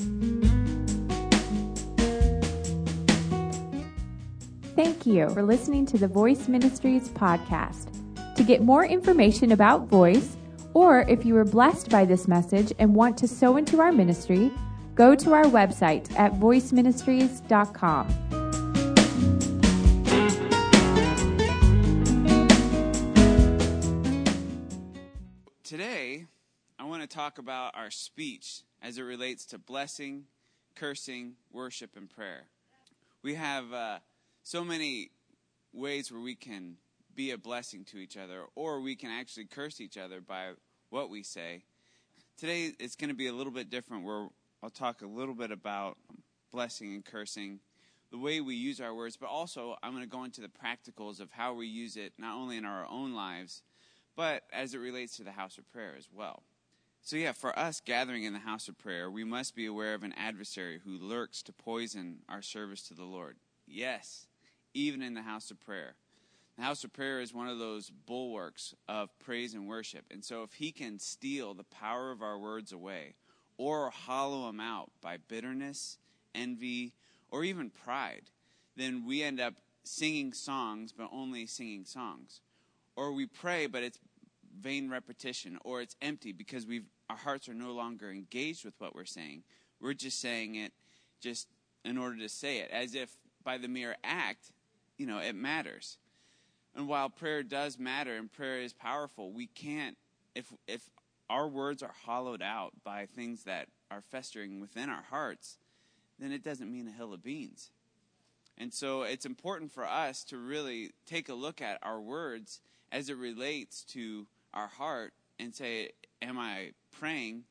Thank you for listening to the Voice Ministries podcast. To get more information about Voice, or if you were blessed by this message and want to sow into our ministry, go to our website at voiceministries.com. Today, I want to talk about our speech as it relates to blessing, cursing, worship, and prayer. We have so many ways where we can be a blessing to each other, or we can actually curse each other by what we say. Today, it's going to be a little bit different, where I'll talk a little bit about blessing and cursing, the way we use our words, but also I'm going to go into the practicals of how we use it, not only in our own lives, but as it relates to the house of prayer as well. So for us gathering in the house of prayer, we must be aware of an adversary who lurks to poison our service to the Lord. Yes, even in the house of prayer. The house of prayer is one of those bulwarks of praise and worship. And so if he can steal the power of our words away, or hollow them out by bitterness, envy, or even pride, then we end up singing songs, but only singing songs. Or we pray, but it's vain repetition, or it's empty because our hearts are no longer engaged with what we're saying. We're just saying it just in order to say it, as if by the mere act, it matters. And while prayer does matter and prayer is powerful, we can't, if our words are hollowed out by things that are festering within our hearts, then it doesn't mean a hill of beans. And so it's important for us to really take a look at our words as it relates to our heart and say, am I praying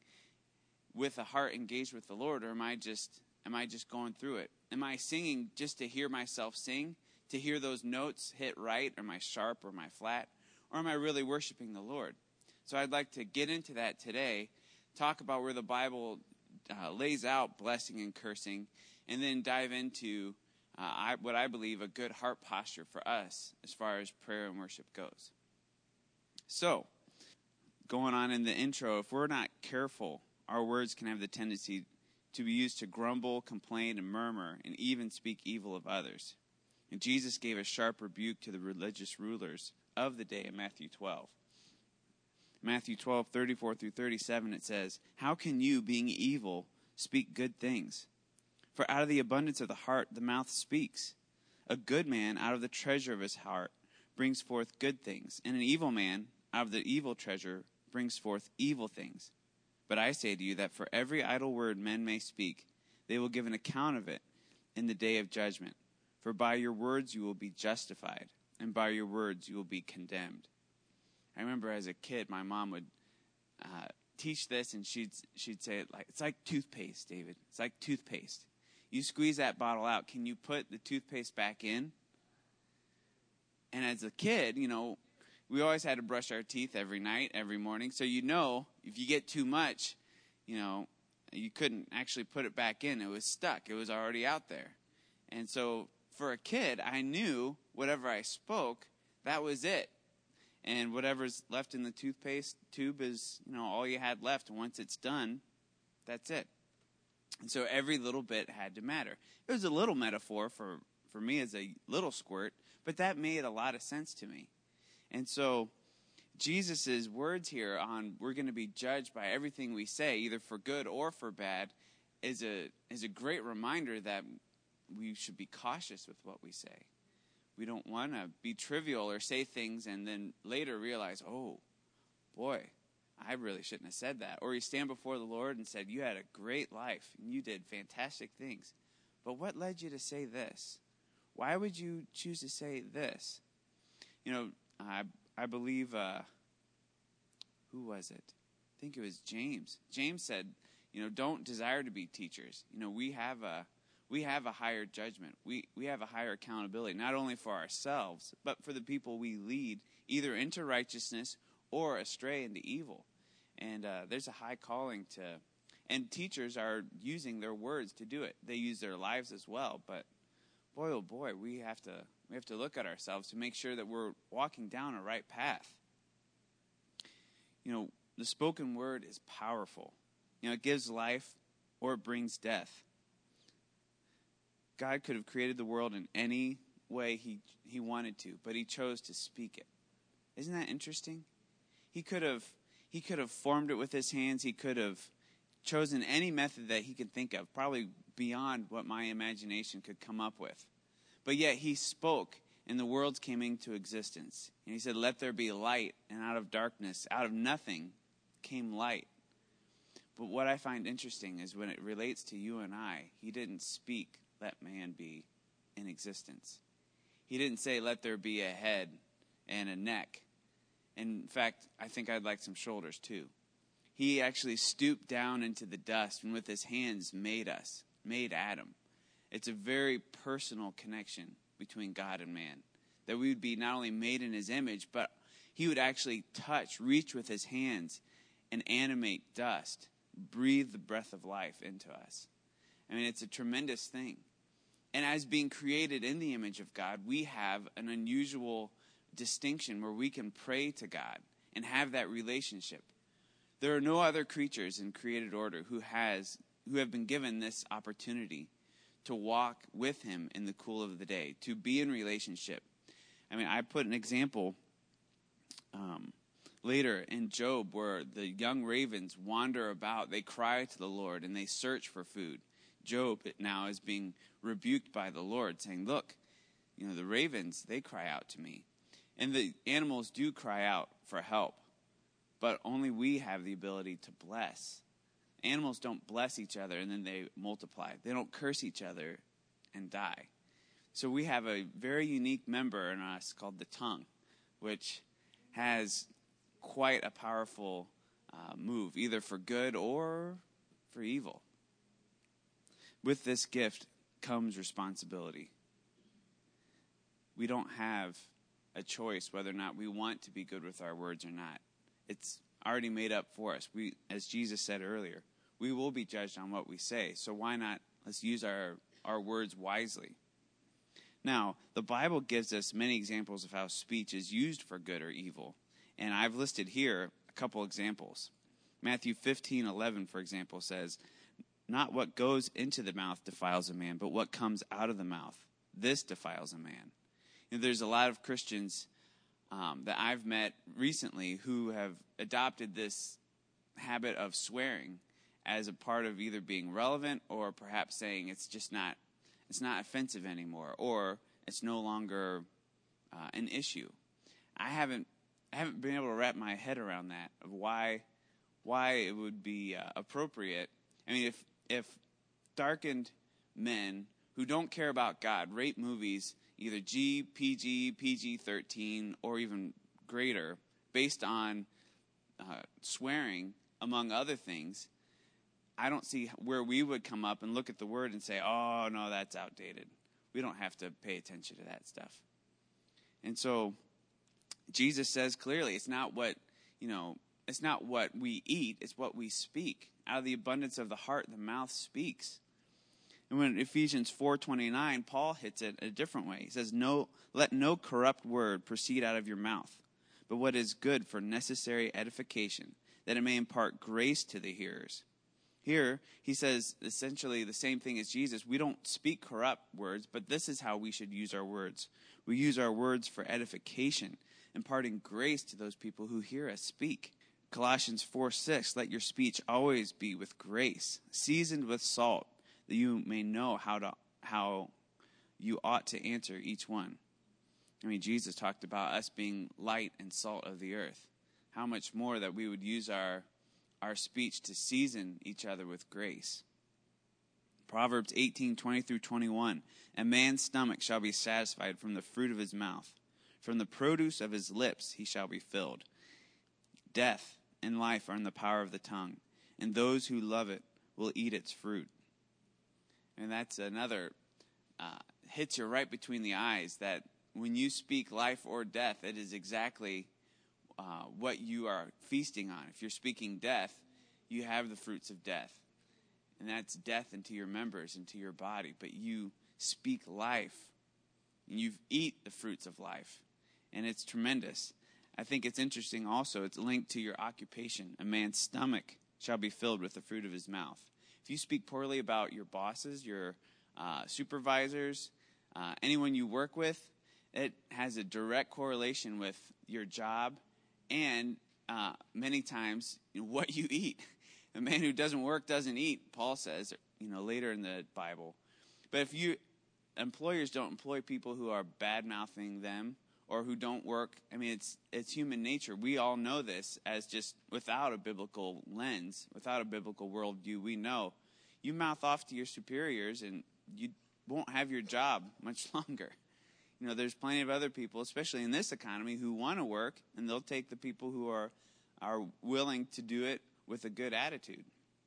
with a heart engaged with the Lord, or am I just going through it? Am I singing just to hear myself sing, to hear those notes hit right? Am I sharp or am I flat? Or am I really worshiping the Lord? So I'd like to get into that today, talk about where the Bible lays out blessing and cursing, and then dive into what I believe a good heart posture for us as far as prayer and worship goes. So, going on in the intro, if we're not careful, our words can have the tendency to be used to grumble, complain, and murmur, and even speak evil of others. And Jesus gave a sharp rebuke to the religious rulers of the day in Matthew 12. Matthew 12, 34 through 37, it says, "How can you, being evil, speak good things? For out of the abundance of the heart the mouth speaks. A good man out of the treasure of his heart brings forth good things, and an evil man out of the evil treasure brings forth evil things. But I say to you that for every idle word men may speak, they will give an account of it in the day of judgment. For by your words you will be justified, and by your words you will be condemned." I remember as a kid, my mom would teach this, and she'd say it like, it's like toothpaste, David. It's like toothpaste. You squeeze that bottle out. Can you put the toothpaste back in? And as a kid, we always had to brush our teeth every night, every morning. So if you get too much, you couldn't actually put it back in. It was stuck. It was already out there. And so for a kid, I knew whatever I spoke, that was it. And whatever's left in the toothpaste tube is, all you had left. And once it's done, that's it. And so every little bit had to matter. It was a little metaphor for me as a little squirt, but that made a lot of sense to me. And so Jesus' words here on we're going to be judged by everything we say, either for good or for bad, is a great reminder that we should be cautious with what we say. We don't want to be trivial or say things and then later realize, oh, boy, I really shouldn't have said that. Or you stand before the Lord and said, you had a great life and you did fantastic things. But what led you to say this? Why would you choose to say this? I believe, who was it? I think it was James. James said, don't desire to be teachers. We have a higher judgment. We have a higher accountability, not only for ourselves, but for the people we lead, either into righteousness or astray into evil. And there's a high calling and teachers are using their words to do it. They use their lives as well, but boy, oh boy, we have to look at ourselves to make sure that we're walking down a right path. The spoken word is powerful. It gives life or it brings death. God could have created the world in any way he wanted to, but he chose to speak it. Isn't that interesting? He could have formed it with his hands. He could have chosen any method that he could think of, probably beyond what my imagination could come up with. But yet he spoke, and the worlds came into existence. And he said, "Let there be light," and out of darkness, out of nothing, came light. But what I find interesting is when it relates to you and I, he didn't speak, "Let man be in existence." He didn't say, "Let there be a head and a neck." In fact, I think I'd like some shoulders too. He actually stooped down into the dust and with his hands made us, made Adam. It's a very personal connection between God and man, that we would be not only made in his image, but he would actually touch, reach with his hands, and animate dust, breathe the breath of life into us. I mean, it's a tremendous thing. And as being created in the image of God, we have an unusual distinction where we can pray to God and have that relationship. There are no other creatures in created order who have been given this opportunity to walk with him in the cool of the day, to be in relationship. I mean, I put an example later in Job where the young ravens wander about. They cry to the Lord and they search for food. Job now is being rebuked by the Lord, saying, "Look, the ravens, they cry out to me." And the animals do cry out for help, but only we have the ability to bless. Animals don't bless each other and then they multiply. They don't curse each other and die. So we have a very unique member in us called the tongue, which has quite a powerful move, either for good or for evil. With this gift comes responsibility. We don't have a choice whether or not we want to be good with our words or not. It's already made up for us. We, as Jesus said earlier, we will be judged on what we say. So why not? Let's use our words wisely. Now, the Bible gives us many examples of how speech is used for good or evil. And I've listed here a couple examples. Matthew 15:11, for example, says, "Not what goes into the mouth defiles a man, but what comes out of the mouth. This defiles a man." There's a lot of Christians that I've met recently who have adopted this habit of swearing as a part of either being relevant or perhaps saying it's not offensive anymore, or it's no longer an issue. I haven't been able to wrap my head around that, of why it would be appropriate. I mean, if darkened men who don't care about God rate movies either G, PG, PG-13, or even greater, based on swearing, among other things, I don't see where we would come up and look at the word and say, "Oh, no, that's outdated." We don't have to pay attention to that stuff. And so Jesus says clearly, it's not what we eat, it's what we speak. Out of the abundance of the heart, the mouth speaks. And when Ephesians 4:29, Paul hits it a different way. He says, "Let no corrupt word proceed out of your mouth, but what is good for necessary edification, that it may impart grace to the hearers." Here, he says essentially the same thing as Jesus. We don't speak corrupt words, but this is how we should use our words. We use our words for edification, imparting grace to those people who hear us speak. Colossians 4:6, "Let your speech always be with grace, seasoned with salt, that you may know how you ought to answer each one." I mean, Jesus talked about us being light and salt of the earth. How much more that we would use our speech to season each other with grace. Proverbs 18:20 through 21, "A man's stomach shall be satisfied from the fruit of his mouth. From the produce of his lips he shall be filled. Death and life are in the power of the tongue, and those who love it will eat its fruit." And that's another, hits you right between the eyes, that when you speak life or death, it is exactly what you are feasting on. If you're speaking death, you have the fruits of death. And that's death into your members, into your body. But you speak life, and you eat the fruits of life. And it's tremendous. I think it's interesting also, it's linked to your occupation. "A man's stomach shall be filled with the fruit of his mouth." If you speak poorly about your bosses, your supervisors, anyone you work with, it has a direct correlation with your job and many times what you eat. A man who doesn't work doesn't eat, Paul says, later in the Bible. But if employers don't employ people who are bad-mouthing them or who don't work, it's human nature. We all know this as just without a biblical lens, without a biblical worldview. We know you mouth off to your superiors and you won't have your job much longer. There's plenty of other people, especially in this economy, who want to work, and they'll take the people who are willing to do it with a good attitude.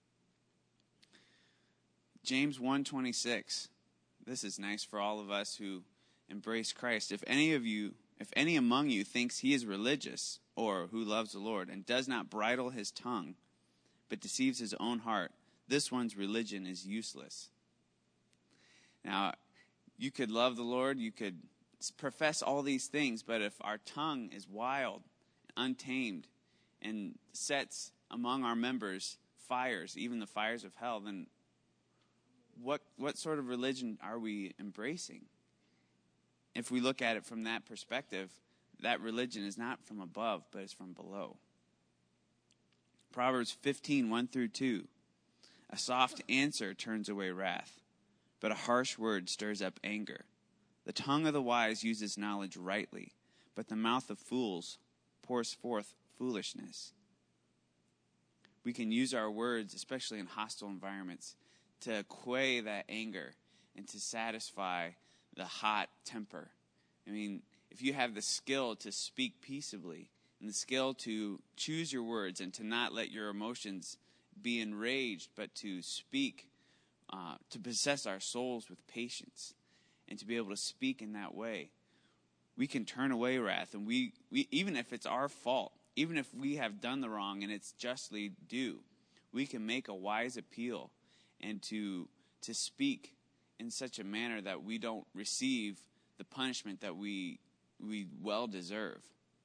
James 1:26. This is nice for all of us who embrace Christ. If any among you thinks he is religious or who loves the Lord and does not bridle his tongue, but deceives his own heart, this one's religion is useless. Now, you could love the Lord, you could profess all these things, but if our tongue is wild, untamed, and sets among our members fires, even the fires of hell, then what sort of religion are we embracing? If we look at it from that perspective, that religion is not from above, but it's from below. Proverbs 15:1-2. A soft answer turns away wrath, but a harsh word stirs up anger. The tongue of the wise uses knowledge rightly, but the mouth of fools pours forth foolishness. We can use our words, especially in hostile environments, to quell that anger and to satisfy the hot temper. If you have the skill to speak peaceably and the skill to choose your words and to not let your emotions be enraged, but to speak, to possess our souls with patience and to be able to speak in that way, we can turn away wrath. And we even if it's our fault, even if we have done the wrong and it's justly due, we can make a wise appeal and to speak in such a manner that we don't receive the punishment that we well deserve.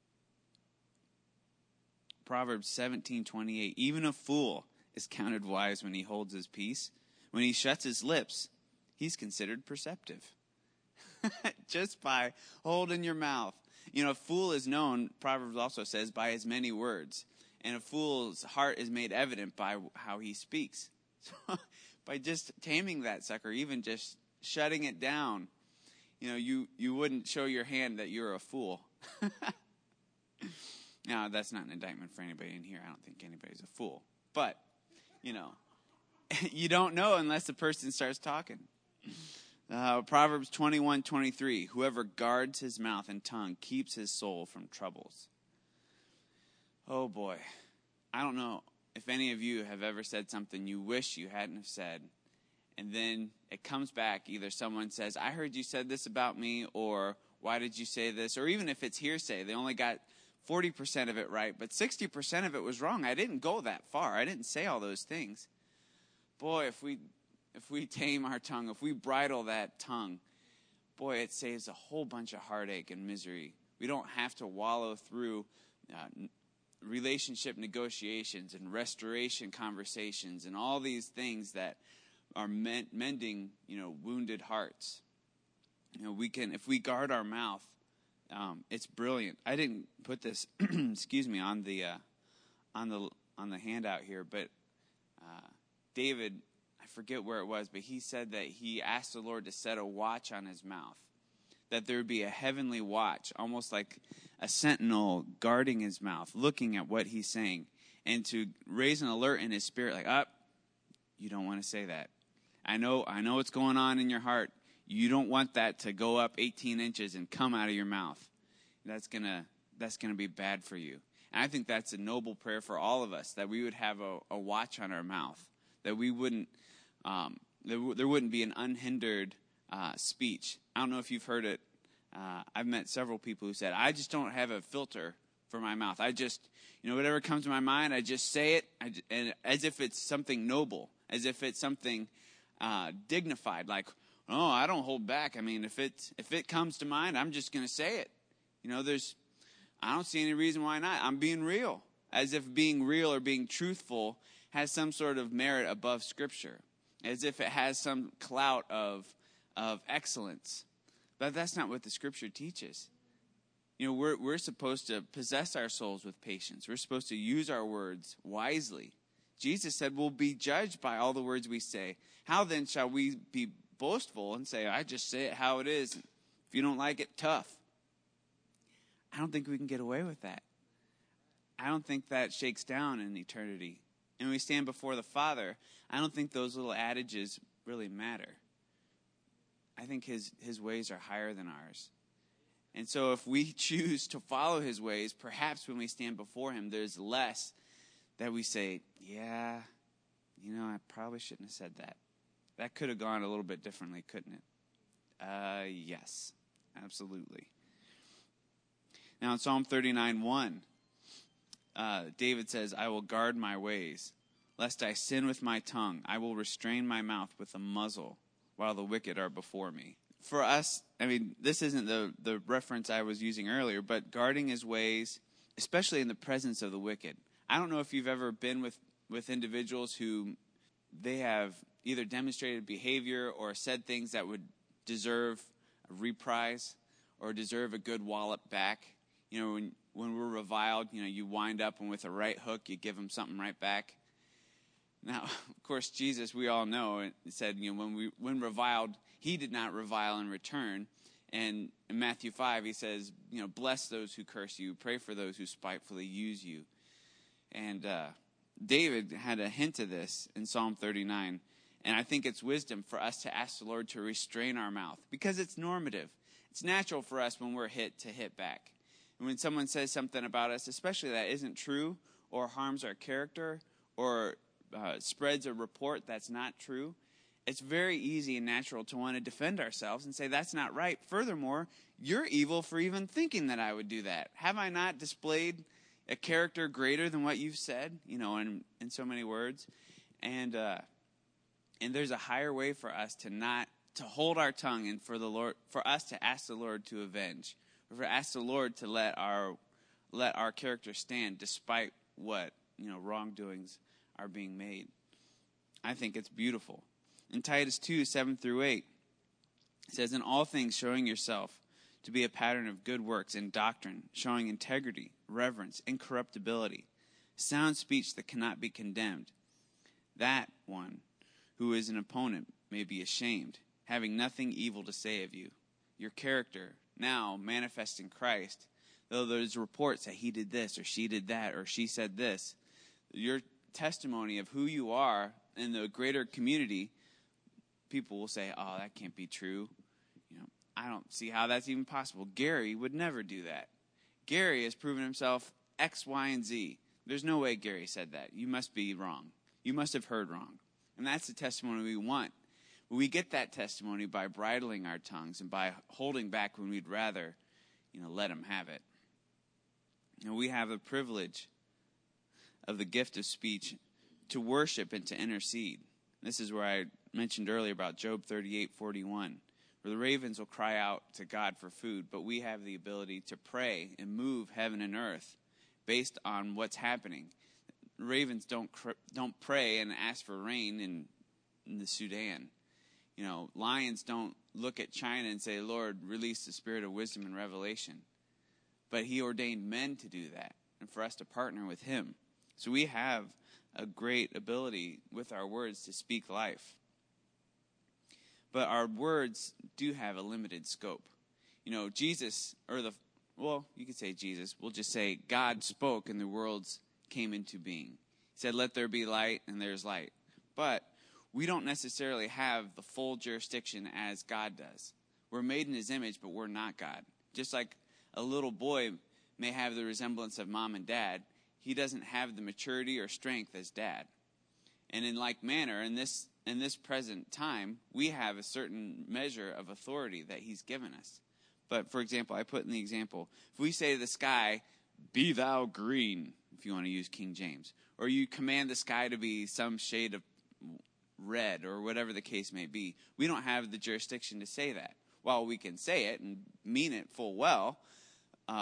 Proverbs 17:28. Even a fool is counted wise when he holds his peace. When he shuts his lips, he's considered perceptive. Just by holding your mouth. A fool is known, Proverbs also says, by his many words. And a fool's heart is made evident by how he speaks. So by just taming that sucker, even just shutting it down, you wouldn't show your hand that you're a fool. Now, that's not an indictment for anybody in here. I don't think anybody's a fool. But, you don't know unless the person starts talking. Proverbs 21:23. Whoever guards his mouth and tongue keeps his soul from troubles. Oh boy. I don't know if any of you have ever said something you wish you hadn't have said, and then it comes back. Either someone says, I heard you said this about me, or why did you say this? Or even if it's hearsay, they only got 40% of it right, but 60% of it was wrong. I didn't go that far. I didn't say all those things. Boy, if we tame our tongue, if we bridle that tongue, boy, it saves a whole bunch of heartache and misery. We don't have to wallow through relationship negotiations and restoration conversations and all these things that are mending, wounded hearts. We can, if we guard our mouth, it's brilliant. I didn't put this, on the handout here, but David, I forget where it was, but he said that he asked the Lord to set a watch on his mouth, that there would be a heavenly watch, almost like a sentinel guarding his mouth, looking at what he's saying, and to raise an alert in his spirit, like, you don't want to say that. I know what's going on in your heart. You don't want that to go up 18 inches and come out of your mouth. That's gonna be bad for you. And I think that's a noble prayer for all of us, that we would have a watch on our mouth, that we wouldn't, there wouldn't be an unhindered speech. I don't know if you've heard it. I've met several people who said, I just don't have a filter for my mouth. I just, whatever comes to my mind, I just say it, and as if it's something noble, as if it's something dignified, like, oh, I don't hold back. If it comes to mind, I'm just going to say it. I don't see any reason why not. I'm being real. As if being real or being truthful has some sort of merit above Scripture, as if it has some clout of excellence. But that's not what the Scripture teaches. We're supposed to possess our souls with patience. We're supposed to use our words wisely. Jesus said we'll be judged by all the words we say. How then shall we be boastful and say, I just say it how it is. If you don't like it, tough. I don't think we can get away with that. I don't think that shakes down in eternity. And when we stand before the Father, I don't think those little adages really matter. I think his ways are higher than ours. And so if we choose to follow his ways, perhaps when we stand before him, there's less that we say, yeah, I probably shouldn't have said that. That could have gone a little bit differently, couldn't it? Yes, absolutely. Now in Psalm 39:1, David says, I will guard my ways, lest I sin with my tongue. I will restrain my mouth with a muzzle while the wicked are before me. For us, this isn't the reference I was using earlier, but guarding his ways, especially in the presence of the wicked. I don't know if you've ever been with individuals who they have either demonstrated behavior or said things that would deserve a reprise or deserve a good wallop back. When we're reviled, you wind up and with a right hook, you give them something right back. Now, of course, Jesus, we all know, it said, when reviled, he did not revile in return. And in Matthew 5, he says, bless those who curse you, pray for those who spitefully use you. And David had a hint of this in Psalm 39. And I think it's wisdom for us to ask the Lord to restrain our mouth, because it's normative. It's natural for us when we're hit to hit back. And when someone says something about us, especially that isn't true or harms our character or spreads a report that's not true, it's very easy and natural to want to defend ourselves and say, that's not right. Furthermore, you're evil for even thinking that I would do that. Have I not displayed a character greater than what you've said, in so many words? And there's a higher way for us to hold our tongue and for us to ask the Lord to avenge, or for ask the Lord to let our character stand despite what, wrongdoings are being made. I think it's beautiful. In Titus 2:7-8, it says, in all things showing yourself to be a pattern of good works and doctrine, showing integrity, reverence, incorruptibility, sound speech that cannot be condemned. That one who is an opponent may be ashamed, having nothing evil to say of you. Your character, now manifest in Christ, though there's reports that he did this or she did that or she said this, your testimony of who you are in the greater community, people will say, oh, that can't be true. I don't see how that's even possible. Gary would never do that. Gary has proven himself X, Y, and Z. There's no way Gary said that. You must be wrong. You must have heard wrong. And that's the testimony we want. We get that testimony by bridling our tongues and by holding back when we'd rather, let him have it. We have the privilege of the gift of speech to worship and to intercede. This is where I mentioned earlier about Job 38:41, where the ravens will cry out to God for food, but we have the ability to pray and move heaven and earth based on what's happening. Ravens don't pray and ask for rain in the Sudan. Lions don't look at China and say, Lord, release the spirit of wisdom and revelation. But he ordained men to do that and for us to partner with him. So we have a great ability with our words to speak life. But our words do have a limited scope. Jesus, you could say Jesus, we'll just say God spoke and the worlds came into being. He said, let there be light, and there's light. But we don't necessarily have the full jurisdiction as God does. We're made in his image, but we're not God. Just like a little boy may have the resemblance of mom and dad, he doesn't have the maturity or strength as dad. And in like manner, in this present time, we have a certain measure of authority that he's given us. But, for example, I put in the example, if we say to the sky, be thou green, if you want to use King James, or you command the sky to be some shade of red or whatever the case may be, we don't have the jurisdiction to say that. While we can say it and mean it full well,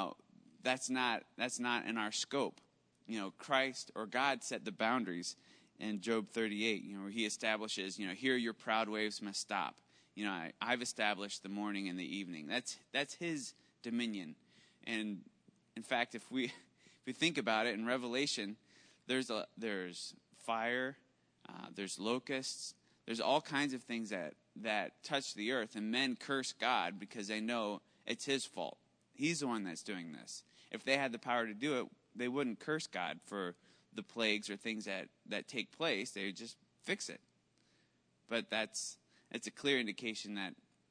that's not in our scope. Christ or God set the boundaries, in Job 38, where he establishes, here your proud waves must stop. I've established the morning and the evening. That's his dominion. And in fact, if we think about it, in Revelation, there's fire, there's locusts, there's all kinds of things that touch the earth, and men curse God because they know it's his fault. He's the one that's doing this. If they had the power to do it, they wouldn't curse God for the plagues or things that take place. They would just fix it. But it's a clear indication that,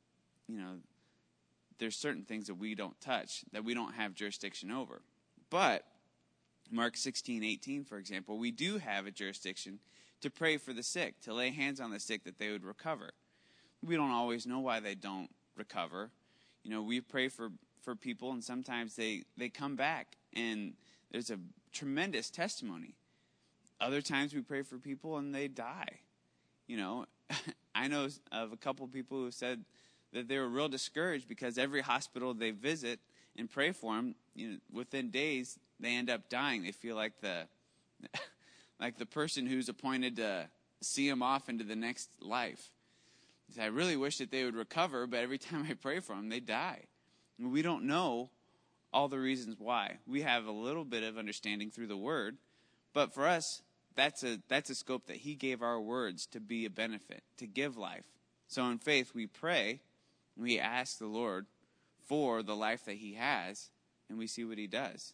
there's certain things that we don't touch, that we don't have jurisdiction over. But Mark 16:18, for example, we do have a jurisdiction to pray for the sick, to lay hands on the sick that they would recover. We don't always know why they don't recover. We pray for people, and sometimes they come back, and there's a tremendous testimony. Other times we pray for people, and they die. I know of a couple people who said that they were real discouraged because every hospital they visit and pray for them, within days they end up dying. They feel like the person who's appointed to see them off into the next life. I really wish that they would recover, but every time I pray for them, they die. We don't know all the reasons why. We have a little bit of understanding through the Word, but for us, that's a scope that he gave our words to be a benefit, to give life. So in faith, we pray, we ask the Lord for the life that he has, and we see what he does.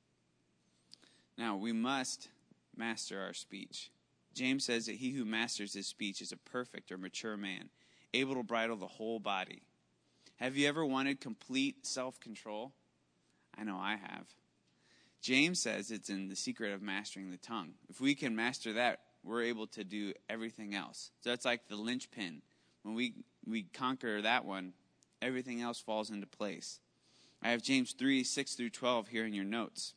Now, we must master our speech. James says that he who masters his speech is a perfect or mature man, able to bridle the whole body. Have you ever wanted complete self-control? I know I have. James says it's in the secret of mastering the tongue. If we can master that, we're able to do everything else. So it's like the linchpin. When we conquer that one, everything else falls into place. I have James 3:6-12 here in your notes.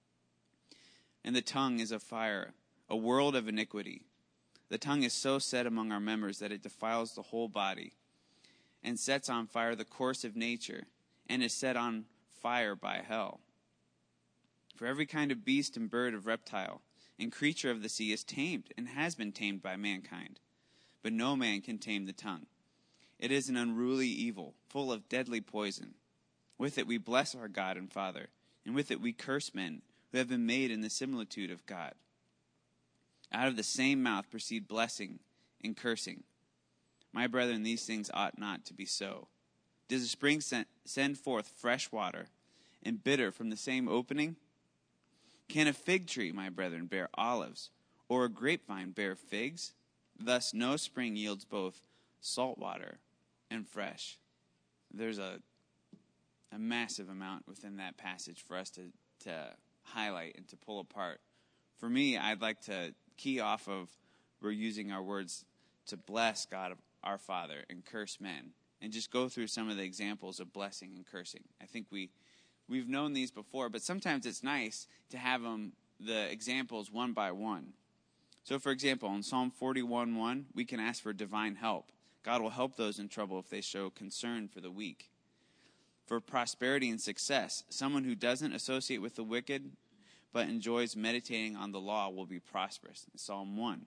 And the tongue is a fire, a world of iniquity. The tongue is so set among our members that it defiles the whole body and sets on fire the course of nature and is set on fire by hell. For every kind of beast and bird of reptile and creature of the sea is tamed and has been tamed by mankind. But no man can tame the tongue. It is an unruly evil, full of deadly poison. With it we bless our God and Father, and with it we curse men who have been made in the similitude of God. Out of the same mouth proceed blessing and cursing. My brethren, these things ought not to be so. Does a spring send forth fresh water, and bitter from the same opening? Can a fig tree, my brethren, bear olives, or a grapevine bear figs? Thus no spring yields both salt water and fresh. There's a massive amount within that passage for us to highlight and to pull apart. For me, I'd like to key off of we're using our words to bless God our Father and curse men, and just go through some of the examples of blessing and cursing. I think we've known these before, but sometimes it's nice to have the examples one by one. So, for example, in Psalm 41:1, we can ask for divine help. God will help those in trouble if they show concern for the weak. For prosperity and success, someone who doesn't associate with the wicked but enjoys meditating on the law will be prosperous. In Psalm 1.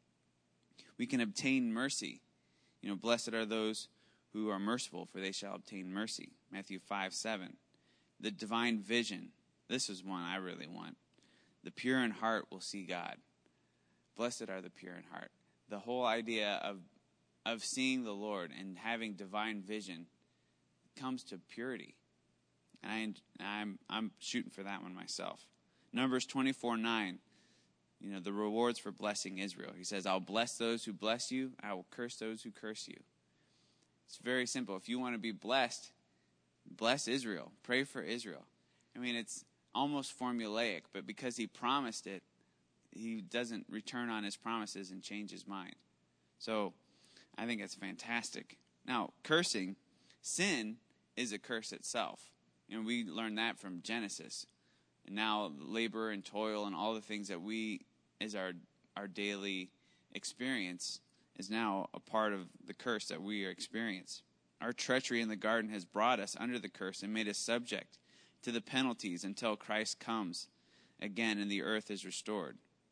We can obtain mercy. Blessed are those who are merciful, for they shall obtain mercy. Matthew 5:7. The divine vision. This is one I really want. The pure in heart will see God. Blessed are the pure in heart. The whole idea of seeing the Lord and having divine vision comes to purity. And I'm shooting for that one myself. Numbers 24:9. The rewards for blessing Israel. He says, I'll bless those who bless you. I will curse those who curse you. It's very simple. If you want to be blessed, bless Israel. Pray for Israel. It's almost formulaic, but because he promised it, he doesn't return on his promises and change his mind. So I think it's fantastic. Now, cursing, sin is a curse itself. We learned that from Genesis. And now labor and toil and all the things that we, as our daily experience, is now a part of the curse that we experience. Our treachery in the garden has brought us under the curse and made us subject to the penalties until Christ comes again and the earth is restored.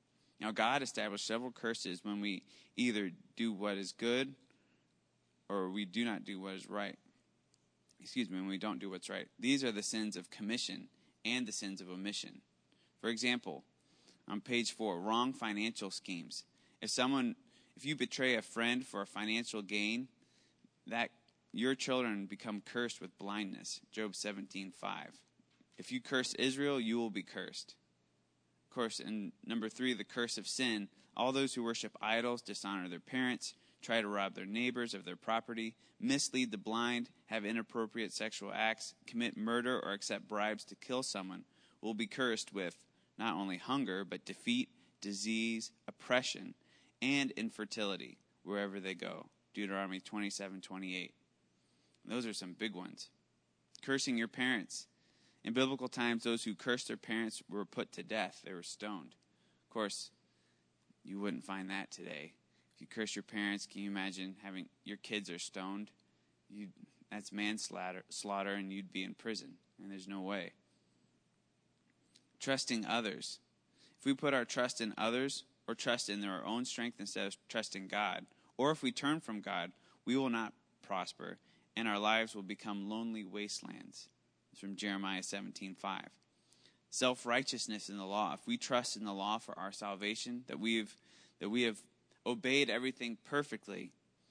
Now, God established several curses when we either do what is good or we do not do what is right. When we don't do what's right. These are the sins of commission and the sins of omission. For example, on page 4, wrong financial schemes. If you betray a friend for a financial gain, that your children become cursed with blindness. Job 17:5. If you curse Israel, you will be cursed. Of course, in number 3, the curse of sin. All those who worship idols, dishonor their parents, try to rob their neighbors of their property, mislead the blind, have inappropriate sexual acts, commit murder, or accept bribes to kill someone, will be cursed with not only hunger, but defeat, disease, oppression, and infertility wherever they go. Deuteronomy 27:28. Those are some big ones. Cursing your parents. In biblical times, those who cursed their parents were put to death. They were stoned. Of course, you wouldn't find that today. If you curse your parents, can you imagine having your kids are stoned? That's manslaughter, and you'd be in prison. And there's no way. Trusting others. If we put our trust in others or trust in our own strength instead of trusting God, or if we turn from God, we will not prosper, and our lives will become lonely wastelands. It's from Jeremiah 17:5. Self-righteousness in the law. If we trust in the law for our salvation, that we have obeyed everything perfectly,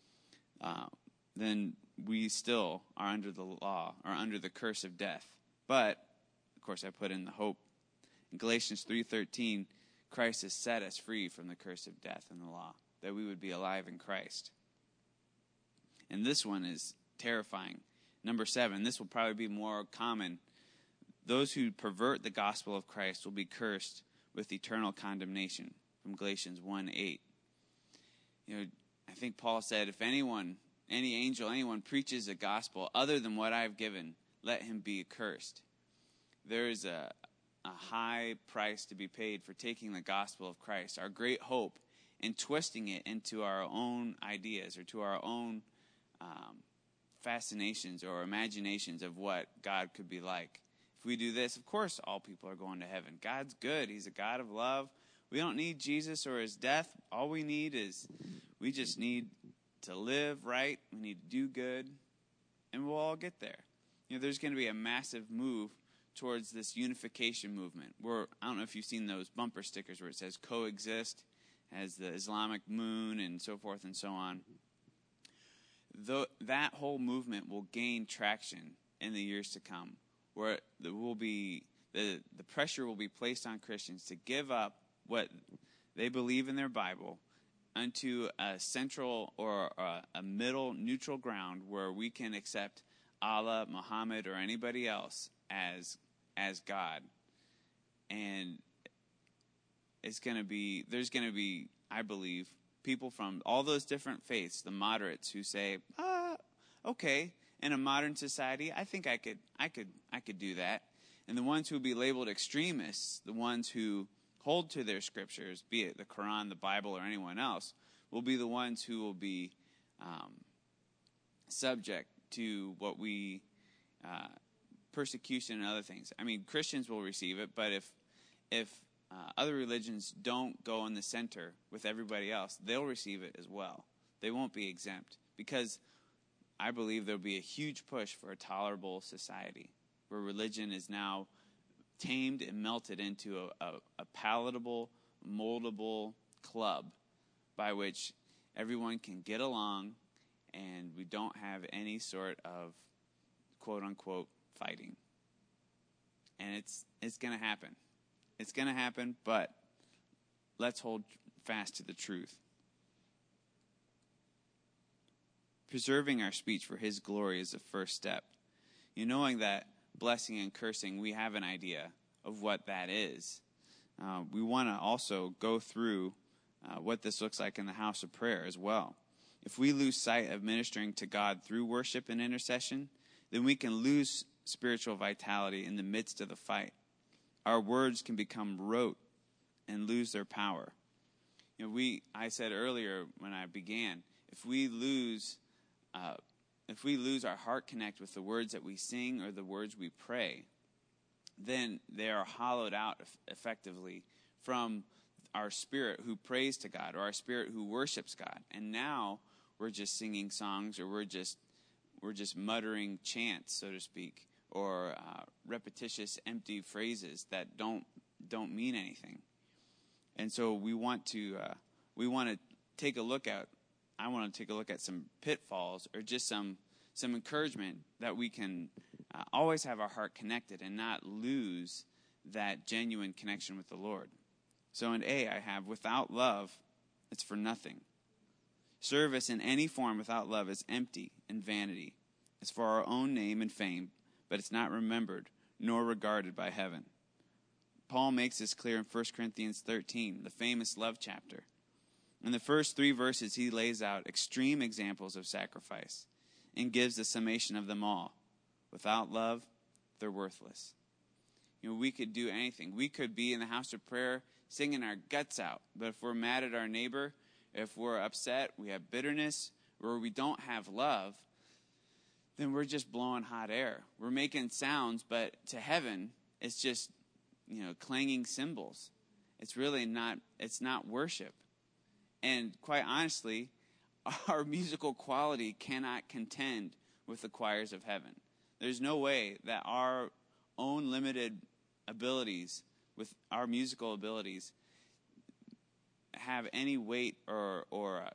then we still are under the law, or under the curse of death. But, of course, I put in the hope. In Galatians 3:13, Christ has set us free from the curse of death and the law, that we would be alive in Christ. And this one is terrifying. Number 7, this will probably be more common. Those who pervert the gospel of Christ will be cursed with eternal condemnation, from Galatians 1:8. I think Paul said, if anyone, any angel, anyone preaches a gospel other than what I've given, let him be accursed. There is a high price to be paid for taking the gospel of Christ, our great hope, and twisting it into our own ideas or to our own fascinations or imaginations of what God could be like. If we do this, of course all people are going to heaven. God's good. He's a God of love. We don't need Jesus or his death. All we just need to live right. We need to do good, and we'll all get there. There's going to be a massive move towards this unification movement. I don't know if you've seen those bumper stickers where it says coexist, as the Islamic moon and so forth and so on. That whole movement will gain traction in the years to come, where there will be the pressure will be placed on Christians to give up what they believe in their Bible unto a central or a middle neutral ground where we can accept Allah, Muhammad, or anybody else as God. And there's going to be, I believe, people from all those different faiths, the moderates who say, okay, in a modern society, I think I could do that. And the ones who will be labeled extremists, the ones who hold to their scriptures, be it the Quran, the Bible, or anyone else, will be the ones who will be subject to what we persecution and other things. I mean, Christians will receive it, but if other religions don't go in the center with everybody else, they'll receive it as well. They won't be exempt, because I believe there'll be a huge push for a tolerable society where religion is now tamed and melted into a palatable, moldable club by which everyone can get along and we don't have any sort of quote-unquote fighting. And it's going to happen. It's going to happen, but let's hold fast to the truth. Preserving our speech for his glory is the first step. Knowing that blessing and cursing, we have an idea of what that is. We want to also go through what this looks like in the house of prayer as well. If we lose sight of ministering to God through worship and intercession, then we can lose spiritual vitality in the midst of the fight. Our words can become rote and lose their power. I said earlier when I began, if we lose our heart connect with the words that we sing or the words we pray, then they are hollowed out effectively from our spirit who prays to God or our spirit who worships God. And now we're just singing songs, or we're just muttering chants, so to speak, or repetitious, empty phrases that don't mean anything. And so we want to take a look at. I want to take a look at some pitfalls, or just some encouragement that we can always have our heart connected and not lose that genuine connection with the Lord. So in A, I have, without love, it's for nothing. Service in any form without love is empty and vanity. It's for our own name and fame, but it's not remembered nor regarded by heaven. Paul makes this clear in 1 Corinthians 13, the famous love chapter. In the first 3 verses, he lays out extreme examples of sacrifice and gives the summation of them all. Without love, they're worthless. We could do anything. We could be in the house of prayer singing our guts out. But if we're mad at our neighbor, if we're upset, we have bitterness, or we don't have love, then we're just blowing hot air. We're making sounds, but to heaven, it's just, clanging cymbals. It's really not, it's not worship. And quite honestly, our musical quality cannot contend with the choirs of heaven. There's no way that our own limited abilities, with our musical abilities, have any weight or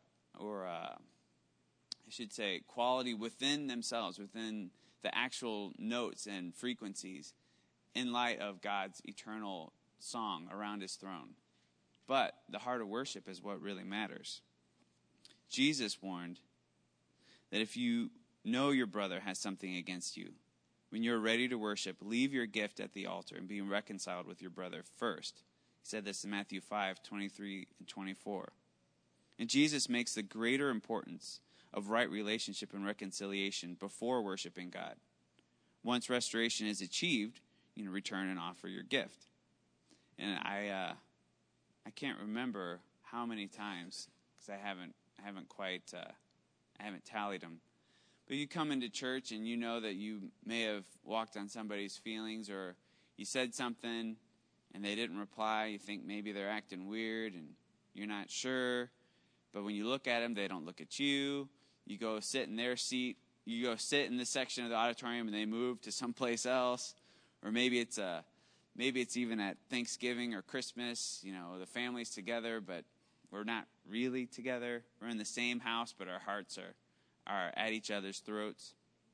I should say quality within themselves, within the actual notes and frequencies, in light of God's eternal song around his throne. But the heart of worship is what really matters. Jesus warned that if you know your brother has something against you, when you're ready to worship, leave your gift at the altar and be reconciled with your brother first. He said this in Matthew 5:23 and 24. And Jesus makes the greater importance of right relationship and reconciliation before worshiping God. Once restoration is achieved, return and offer your gift. And I can't remember how many times, because I haven't tallied them. But you come into church and you know that you may have walked on somebody's feelings, or you said something and they didn't reply. You think maybe they're acting weird and you're not sure. But when you look at them, they don't look at you. You go sit in their seat. You go sit in this section of the auditorium and they move to someplace else. Or maybe it's even at Thanksgiving or Christmas. The family's together, but we're not really together. We're in the same house, but our hearts are at each other's throats.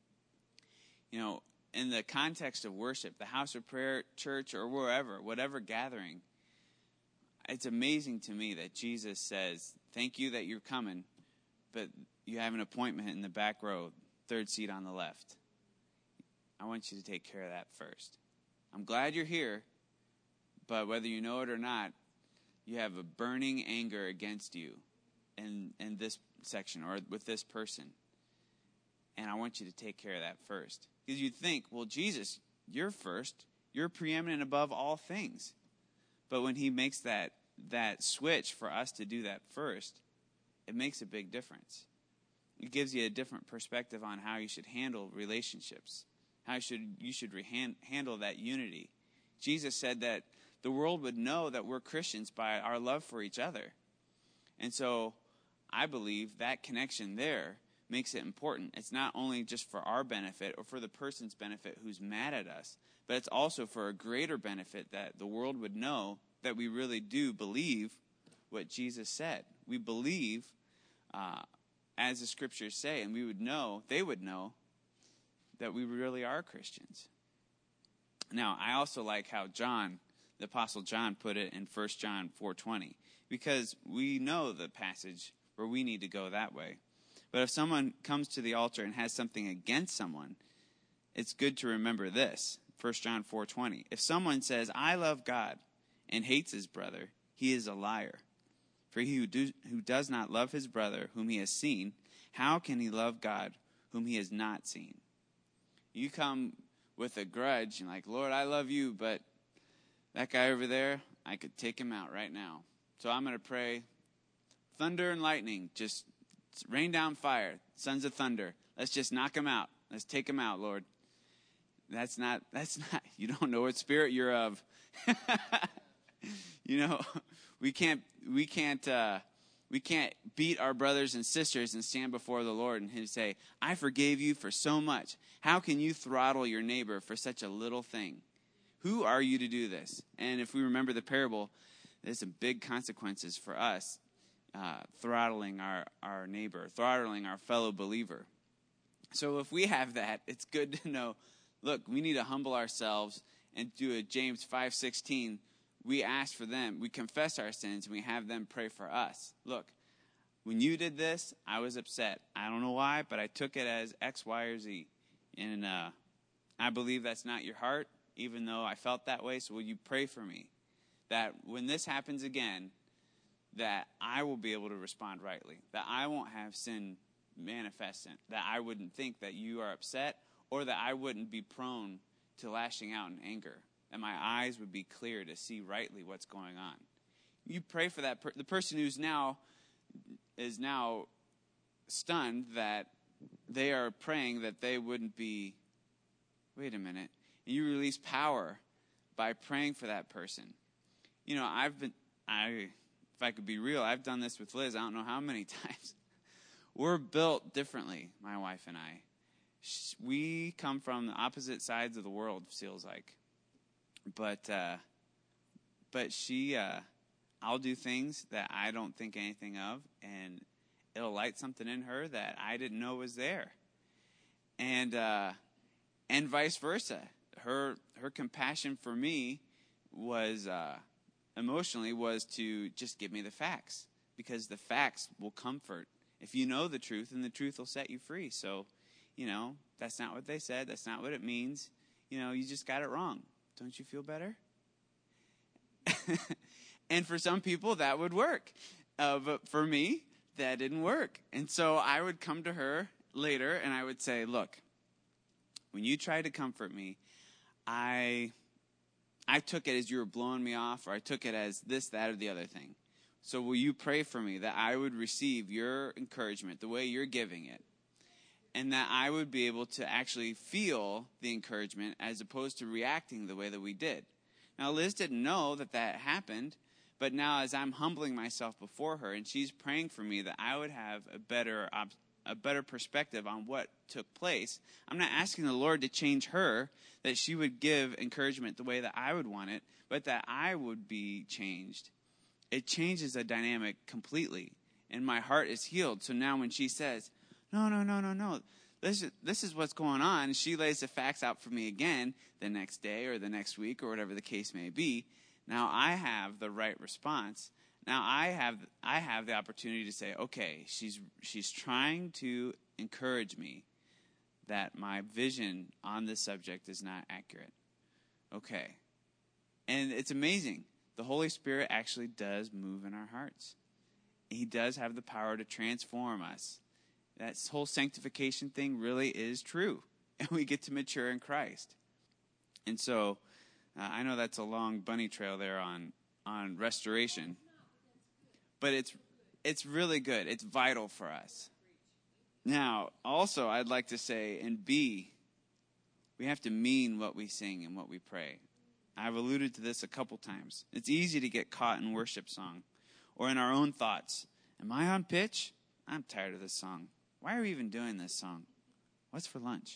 In the context of worship, the house of prayer, church, or wherever, whatever gathering, it's amazing to me that Jesus says, thank you that you're coming, but you have an appointment in the back row, 3rd seat on the left. I want you to take care of that first. I'm glad you're here, but whether you know it or not, you have a burning anger against you in this section or with this person. And I want you to take care of that first. Because you'd think, well, Jesus, you're first. You're preeminent above all things. But when he makes that switch for us to do that first, it makes a big difference. It gives you a different perspective on how you should handle relationships, how you should handle that unity. Jesus said that the world would know that we're Christians by our love for each other. And so I believe that connection there makes it important. It's not only just for our benefit or for the person's benefit who's mad at us, but it's also for a greater benefit that the world would know that we really do believe what Jesus said. We believe, as the scriptures say, and they would know that we really are Christians. Now, I also like how the Apostle John put it in 1 John 4:20, because we know the passage where we need to go that way. But if someone comes to the altar and has something against someone, it's good to remember this, 1 John 4:20. If someone says, I love God, and hates his brother, he is a liar. For he who does not love his brother whom he has seen, how can he love God whom he has not seen? You come with a grudge and like, Lord, I love you, but that guy over there, I could take him out right now. So I'm going to pray, thunder and lightning, just rain down fire, sons of thunder. Let's just knock him out. Let's take him out, Lord. That's not, you don't know what spirit you're of. We can't beat our brothers and sisters and stand before the Lord and say, I forgave you for so much. How can you throttle your neighbor for such a little thing? Who are you to do this? And if we remember the parable, there's some big consequences for us throttling our neighbor, throttling our fellow believer. So if we have that, it's good to know, look, we need to humble ourselves and do a James 5:16. We ask for them, we confess our sins, and we have them pray for us. Look, when you did this, I was upset. I don't know why, but I took it as X, Y, or Z. And I believe that's not your heart, even though I felt that way. So will you pray for me that when this happens again, that I will be able to respond rightly, that I won't have sin manifestant, that I wouldn't think that you are upset, or that I wouldn't be prone to lashing out in anger, that my eyes would be clear to see rightly what's going on. You pray for that the person who's is now stunned that they are praying that they wouldn't be, wait a minute, and you release power by praying for that person. You know, if I could be real, I've done this with Liz I don't know how many times. We're built differently, my wife and I. We come from the opposite sides of the world, feels like. But she, I'll do things that I don't think anything of, and it'll light something in her that I didn't know was there. And vice versa. Her compassion for me was emotionally was to just give me the facts, because the facts will comfort. If you know the truth, and the truth will set you free. So, you know, that's not what they said. That's not what it means. You know, you just got it wrong. Don't you feel better? And for some people, that would work. But for me, that didn't work. And so I would come to her later, and I would say, look, when you tried to comfort me, I took it as you were blowing me off, or I took it as this, that, or the other thing. So will you pray for me that I would receive your encouragement the way you're giving it, and that I would be able to actually feel the encouragement as opposed to reacting the way that we did. Now, Liz didn't know that happened, but now as I'm humbling myself before her and she's praying for me that I would have a better perspective on what took place, I'm not asking the Lord to change her, that she would give encouragement the way that I would want it, but that I would be changed. It changes the dynamic completely, and my heart is healed. So now when she says, no, this is what's going on, and she lays the facts out for me again the next day or the next week or whatever the case may be, now I have the right response. Now I have the opportunity to say, okay, she's trying to encourage me that my vision on this subject is not accurate. Okay. And it's amazing. The Holy Spirit actually does move in our hearts. He does have the power to transform us. That whole sanctification thing really is true. And we get to mature in Christ. And so I know that's a long bunny trail there on restoration. But it's really good. It's vital for us. Now, also, I'd like to say, in B, we have to mean what we sing and what we pray. I've alluded to this a couple times. It's easy to get caught in worship song or in our own thoughts. Am I on pitch? I'm tired of this song. Why are we even doing this song? What's for lunch?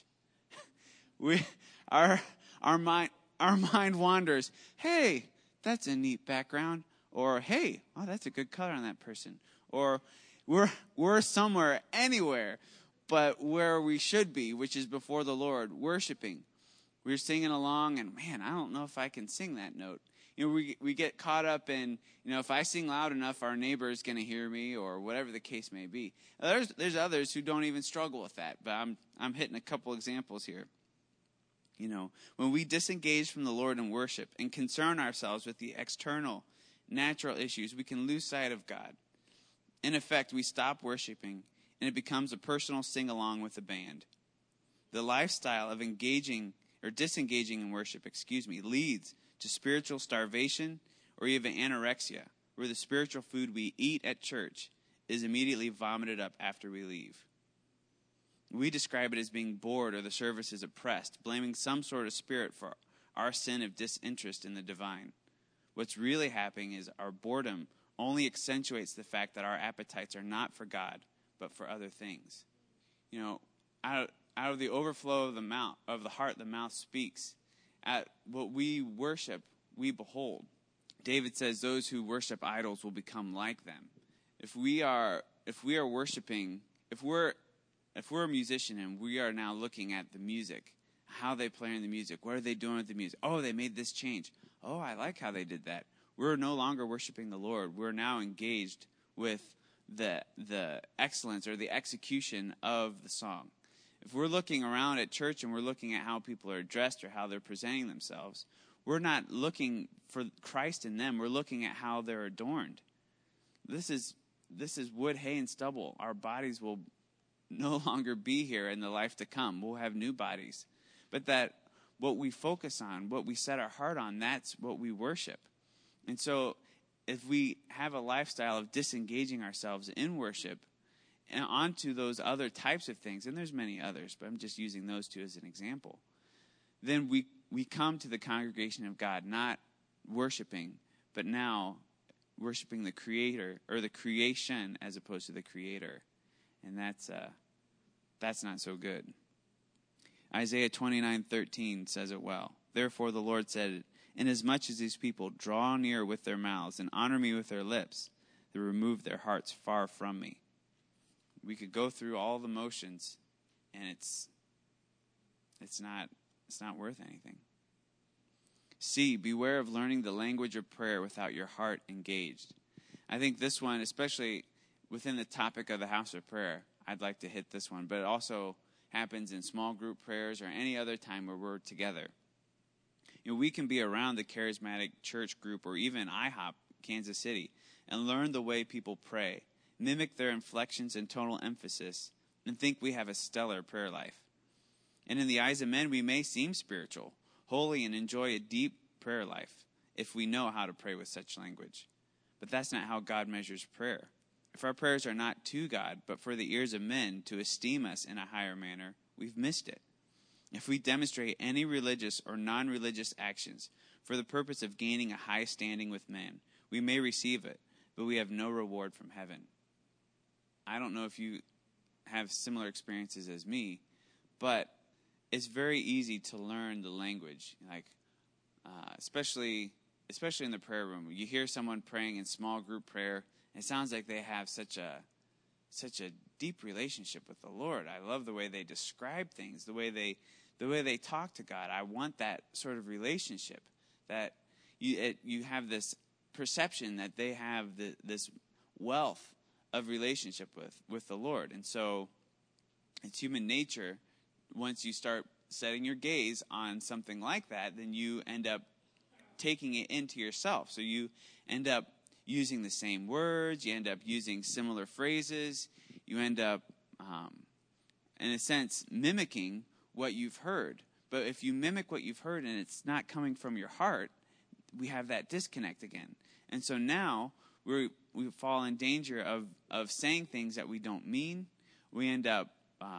Our mind wanders. Hey, that's a neat background. Or, hey, oh, that's a good color on that person. Or, we're somewhere, anywhere, but where we should be, which is before the Lord, worshiping. We're singing along, and man, I don't know if I can sing that note. You know, we get caught up in, you know, if I sing loud enough, our neighbor is going to hear me, or whatever the case may be. There's others who don't even struggle with that, but I'm hitting a couple examples here. You know, when we disengage from the Lord in worship and concern ourselves with the external, natural issues, we can lose sight of God. In effect, we stop worshiping, and it becomes a personal sing-along with the band. The lifestyle of disengaging in worship, leads to spiritual starvation or even anorexia, where the spiritual food we eat at church is immediately vomited up after we leave. We describe it as being bored or the service is oppressed, blaming some sort of spirit for our sin of disinterest in the divine. What's really happening is our boredom only accentuates the fact that our appetites are not for God, but for other things. You know, out of the overflow of the heart, the mouth speaks. At what we worship, we behold. David says those who worship idols will become like them. If we are worshiping, if we're a musician and we are now looking at the music, how they play in the music, what are they doing with the music? Oh, they made this change. Oh, I like how they did that. We're no longer worshiping the Lord. We're now engaged with the excellence or the execution of the song. If we're looking around at church and we're looking at how people are dressed or how they're presenting themselves, we're not looking for Christ in them. We're looking at how they're adorned. This is wood, hay, and stubble. Our bodies will no longer be here in the life to come. We'll have new bodies. But that what we focus on, what we set our heart on, that's what we worship. And so if we have a lifestyle of disengaging ourselves in worship and onto those other types of things, and there's many others, but I'm just using those two as an example, then we come to the congregation of God not worshiping, but now worshiping the Creator, or the creation as opposed to the Creator. And that's not so good. Isaiah 29:13 says it well. Therefore the Lord said, inasmuch as these people draw near with their mouths and honor me with their lips, they remove their hearts far from me. We could go through all the motions, and it's not worth anything. C, beware of learning the language of prayer without your heart engaged. I think this one, especially within the topic of the house of prayer, I'd like to hit this one, but it also happens in small group prayers or any other time where we're together. You know, we can be around the charismatic church group or even IHOP, Kansas City, and learn the way people pray, mimic their inflections and tonal emphasis, and think we have a stellar prayer life. And in the eyes of men, we may seem spiritual, holy, and enjoy a deep prayer life if we know how to pray with such language. But that's not how God measures prayer. If our prayers are not to God, but for the ears of men to esteem us in a higher manner, we've missed it. If we demonstrate any religious or non-religious actions for the purpose of gaining a high standing with men, we may receive it, but we have no reward from heaven. I don't know if you have similar experiences as me, but it's very easy to learn the language, like especially in the prayer room. You hear someone praying in small group prayer, and it sounds like they have such a deep relationship with the Lord. I love the way they describe things, the way they talk to God. I want that sort of relationship, that you have this perception that they have this wealth of relationship with the Lord. And so it's human nature. Once you start setting your gaze on something like that, then you end up taking it into yourself. So you end up using the same words, you end up using similar phrases, you end up, in a sense, mimicking what you've heard. But if you mimic what you've heard and it's not coming from your heart, we have that disconnect again. And so now we fall in danger of saying things that we don't mean. We end up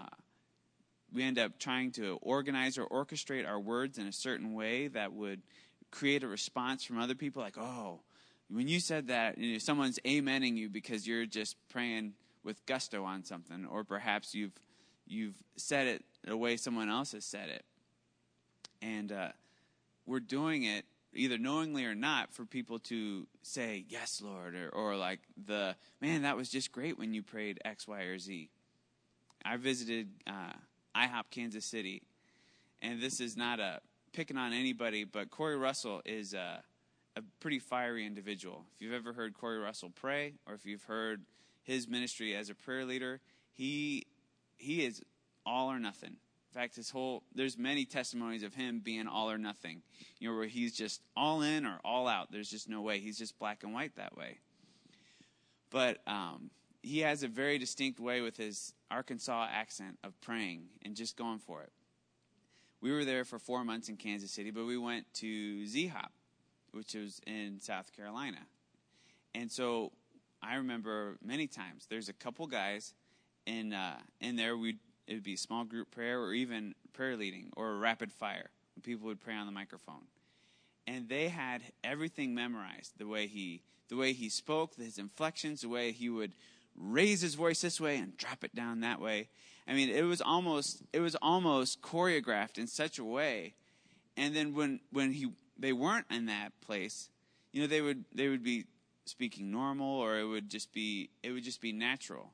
trying to organize or orchestrate our words in a certain way that would create a response from other people, like, oh, when you said that, someone's amening you because you're just praying with gusto on something, or perhaps you've said it the way someone else has said it. And we're doing it, either knowingly or not, for people to say, yes, Lord, or like man, that was just great when you prayed X, Y, or Z. I visited IHOP Kansas City, and this is not picking on anybody, but Corey Russell is a pretty fiery individual. If you've ever heard Corey Russell pray, or if you've heard his ministry as a prayer leader, he is all or nothing. In fact, there's many testimonies of him being all or nothing, where he's just all in or all out. There's just no way. He's just black and white that way. But he has a very distinct way with his Arkansas accent of praying and just going for it. We were there for 4 months in Kansas City, but we went to ZHOP, which was in South Carolina. And so I remember many times there's a couple guys in there. It would be small group prayer or even prayer leading or rapid fire when people would pray on the microphone. and they had everything memorized. The way he spoke, his inflections, the way he would raise his voice this way and drop it down that way. I mean, it was almost choreographed in such a way. And then when they weren't in that place, they would be speaking normal, or it would just be natural,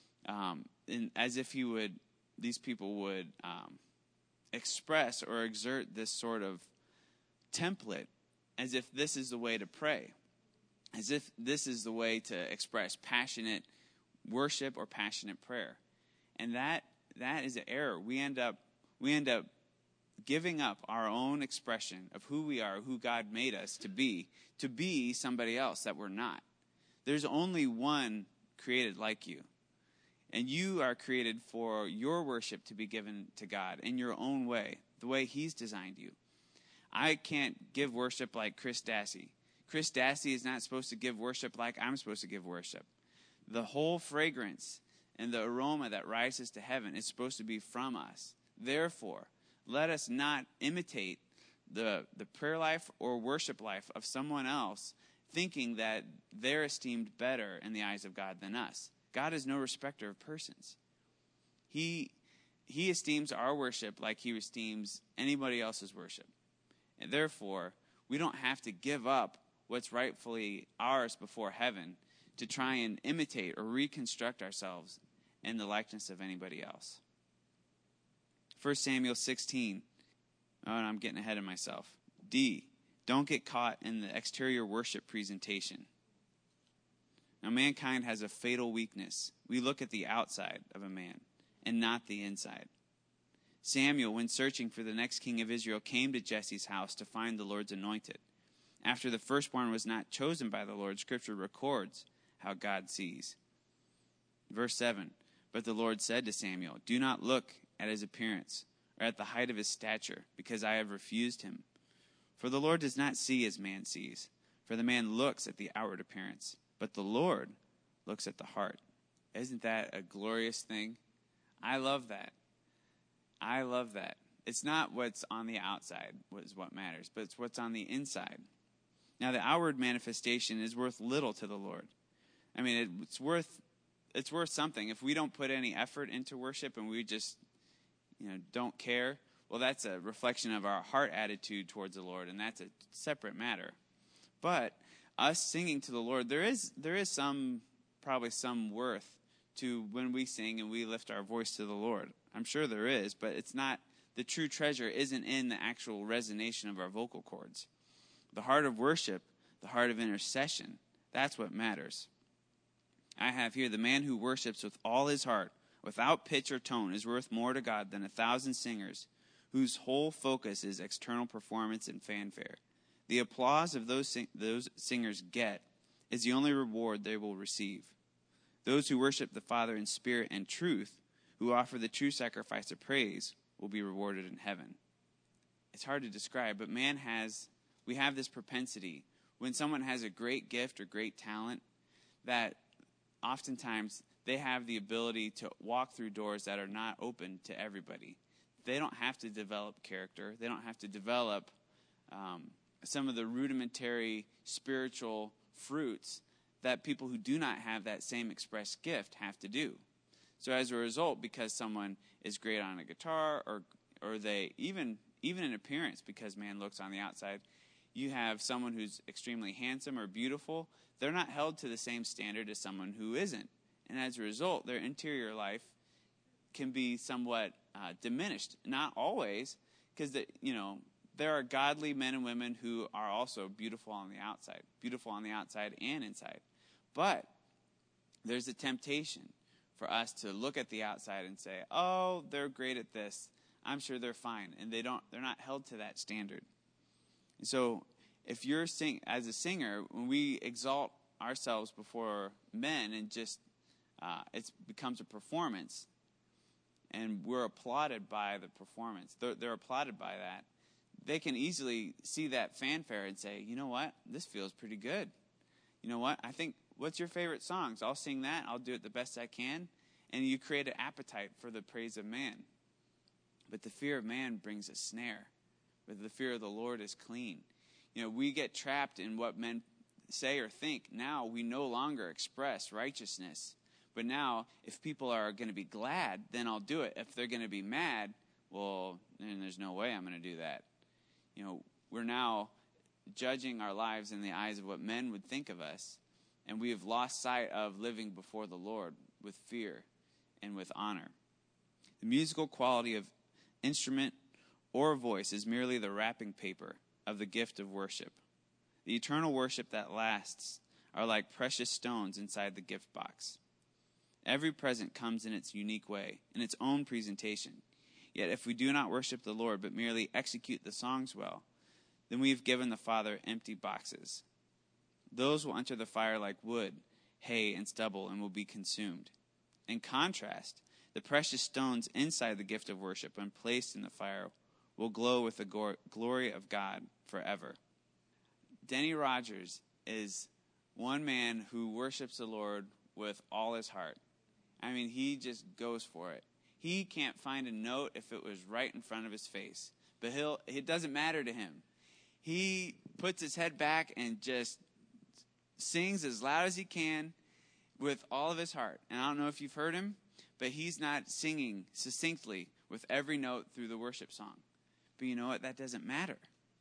and as if these people would express or exert this sort of template, as if this is the way to pray, as if this is the way to express passionate worship or passionate prayer. And that is an error. We end up giving up our own expression of who we are, who God made us to be somebody else that we're not. There's only one created like you. And you are created for your worship to be given to God in your own way, the way he's designed you. I can't give worship like Chris Dassey. Chris Dassey is not supposed to give worship like I'm supposed to give worship. The whole fragrance and the aroma that rises to heaven is supposed to be from us. Therefore, let us not imitate the prayer life or worship life of someone else, thinking that they're esteemed better in the eyes of God than us. God is no respecter of persons. He esteems our worship like he esteems anybody else's worship. And therefore, we don't have to give up what's rightfully ours before heaven to try and imitate or reconstruct ourselves in the likeness of anybody else. 1 Samuel 16. Oh, and I'm getting ahead of myself. D. Don't get caught in the exterior worship presentation. Now, mankind has a fatal weakness. We look at the outside of a man and not the inside. Samuel, when searching for the next king of Israel, came to Jesse's house to find the Lord's anointed. After the firstborn was not chosen by the Lord, Scripture records how God sees. Verse 7, but the Lord said to Samuel, do not look at his appearance or at the height of his stature, because I have refused him. For the Lord does not see as man sees, for the man looks at the outward appearance, but the Lord looks at the heart. Isn't that a glorious thing? I love that. I love that. It's not what's on the outside is what matters, but it's what's on the inside. Now, the outward manifestation is worth little to the Lord. I mean, it's worth something. If we don't put any effort into worship and we just don't care, well, that's a reflection of our heart attitude towards the Lord, and that's a separate matter. But us singing to the Lord, there is probably some worth to when we sing and we lift our voice to the Lord. I'm sure there is, but it's not. The true treasure isn't in the actual resonation of our vocal cords. The heart of worship, the heart of intercession, that's what matters. I have here, the man who worships with all his heart, without pitch or tone, is worth more to God than 1,000 singers, whose whole focus is external performance and fanfare. The applause of those singers get is the only reward they will receive. Those who worship the Father in spirit and truth, who offer the true sacrifice of praise, will be rewarded in heaven. It's hard to describe, but we have this propensity, when someone has a great gift or great talent, that oftentimes they have the ability to walk through doors that are not open to everybody. They don't have to develop character. They don't have to develop some of the rudimentary spiritual fruits that people who do not have that same express gift have to do. So as a result, because someone is great on a guitar, or they even in appearance, because man looks on the outside, you have someone who's extremely handsome or beautiful, they're not held to the same standard as someone who isn't. And as a result, their interior life can be somewhat diminished. Not always, because there are godly men and women who are also beautiful on the outside and inside. But there's a temptation for us to look at the outside and say, oh, they're great at this, I'm sure they're fine. And they're not held to that standard. And so if you're as a singer, when we exalt ourselves before men and just it becomes a performance, and we're applauded by the performance, they're applauded by that, they can easily see that fanfare and say, you know what, this feels pretty good. You know what, I think, what's your favorite songs? I'll sing that, I'll do it the best I can. And you create an appetite for the praise of man. But the fear of man brings a snare, but the fear of the Lord is clean. we get trapped in what men say or think. Now we no longer express righteousness. But now, if people are going to be glad, then I'll do it. If they're going to be mad, well, then there's no way I'm going to do that. We're now judging our lives in the eyes of what men would think of us, and we have lost sight of living before the Lord with fear and with honor. The musical quality of instrument or voice is merely the wrapping paper of the gift of worship. The eternal worship that lasts are like precious stones inside the gift box. Every present comes in its unique way, in its own presentation. Yet if we do not worship the Lord, but merely execute the songs well, then we have given the Father empty boxes. Those will enter the fire like wood, hay, and stubble, and will be consumed. In contrast, the precious stones inside the gift of worship, when placed in the fire, will glow with the glory of God forever. Denny Rogers is one man who worships the Lord with all his heart. I mean, he just goes for it. He can't find a note if it was right in front of his face. But it doesn't matter to him. He puts his head back and just sings as loud as he can with all of his heart. And I don't know if you've heard him, but he's not singing succinctly with every note through the worship song. But you know what? That doesn't matter.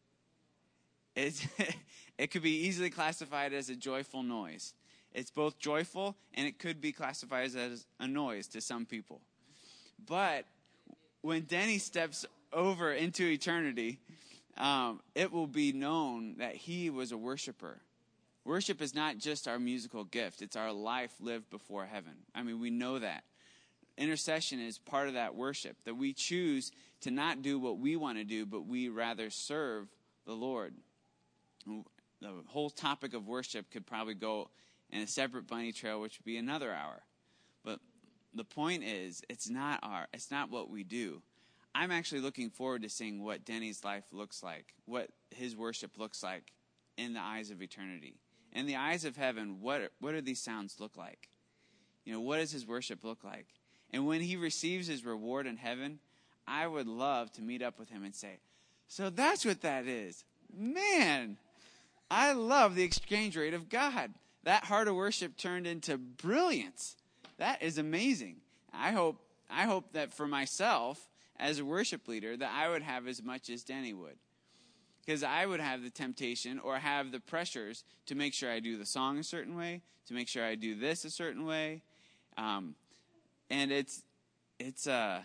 It could be easily classified as a joyful noise. It's both joyful and it could be classified as a noise to some people. But when Denny steps over into eternity, it will be known that he was a worshiper. Worship is not just our musical gift. It's our life lived before heaven. I mean, we know that. Intercession is part of that worship, that we choose to not do what we want to do, but we rather serve the Lord. The whole topic of worship could probably go in a separate bunny trail, which would be another hour. But the point is, it's not what we do. I'm actually looking forward to seeing what Denny's life looks like, what his worship looks like in the eyes of eternity. In the eyes of heaven, what do these sounds look like? What does his worship look like? And when he receives his reward in heaven, I would love to meet up with him and say, so that's what that is. Man, I love the exchange rate of God. That heart of worship turned into brilliance. That is amazing. I hope that for myself, as a worship leader, that I would have as much as Denny would. Because I would have the temptation or have the pressures to make sure I do the song a certain way, to make sure I do this a certain way. And it's a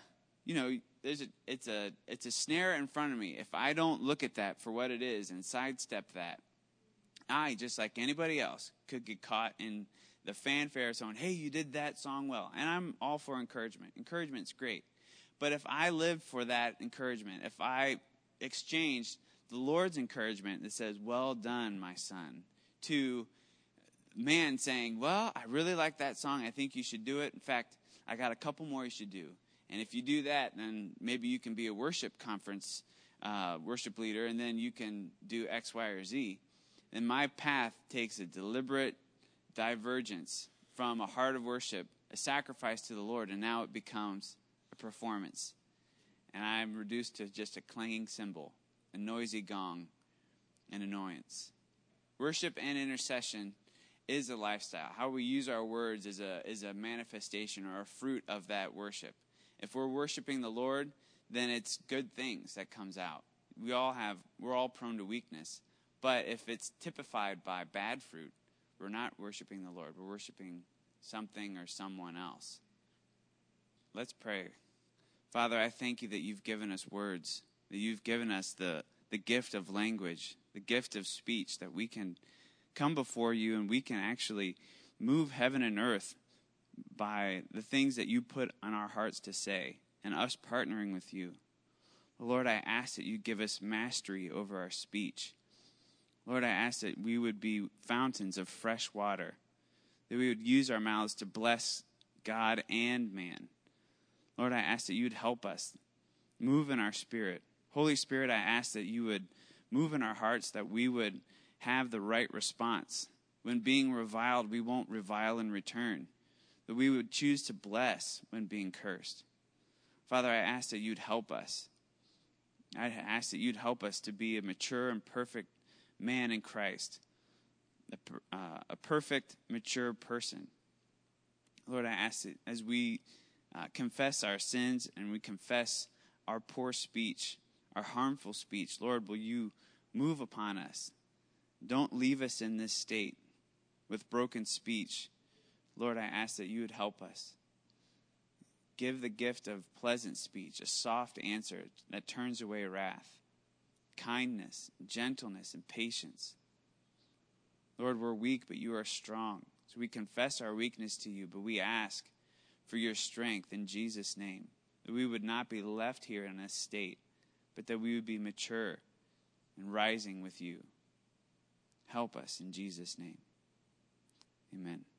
snare in front of me. If I don't look at that for what it is and sidestep that, I, just like anybody else, could get caught in the fanfare of someone, hey, you did that song well. And I'm all for encouragement. Encouragement's great. But if I live for that encouragement, if I exchange the Lord's encouragement that says, well done, my son, to man saying, well, I really like that song. I think you should do it. In fact, I got a couple more you should do. And if you do that, then maybe you can be a worship conference worship leader, and then you can do X, Y, or Z. And my path takes a deliberate divergence from a heart of worship, a sacrifice to the Lord, and now it becomes a performance. And I'm reduced to just a clanging cymbal, a noisy gong, an annoyance. Worship and intercession is a lifestyle. How we use our words is a manifestation or a fruit of that worship. If we're worshiping the Lord, then it's good things that comes out. We're all prone to weakness. But if it's typified by bad fruit, we're not worshiping the Lord. We're worshiping something or someone else. Let's pray. Father, I thank you that you've given us words, that you've given us the gift of language, the gift of speech, that we can come before you and we can actually move heaven and earth by the things that you put on our hearts to say and us partnering with you. Lord, I ask that you give us mastery over our speech. Lord, I ask that we would be fountains of fresh water, that we would use our mouths to bless God and man. Lord, I ask that you would help us move in our spirit. Holy Spirit, I ask that you would move in our hearts, that we would have the right response. When being reviled, we won't revile in return, that we would choose to bless when being cursed. Father, I ask that you'd help us. I ask that you'd help us to be a mature and perfect man in Christ, a perfect, mature person. Lord, I ask that as we confess our sins and we confess our poor speech, our harmful speech, Lord, will you move upon us? Don't leave us in this state with broken speech. Lord, I ask that you would help us. Give the gift of pleasant speech, a soft answer that turns away wrath, kindness, gentleness, and patience. Lord, we're weak, but you are strong. So we confess our weakness to you, but we ask for your strength in Jesus' name, that we would not be left here in this state, but that we would be mature and rising with you. Help us in Jesus' name. Amen.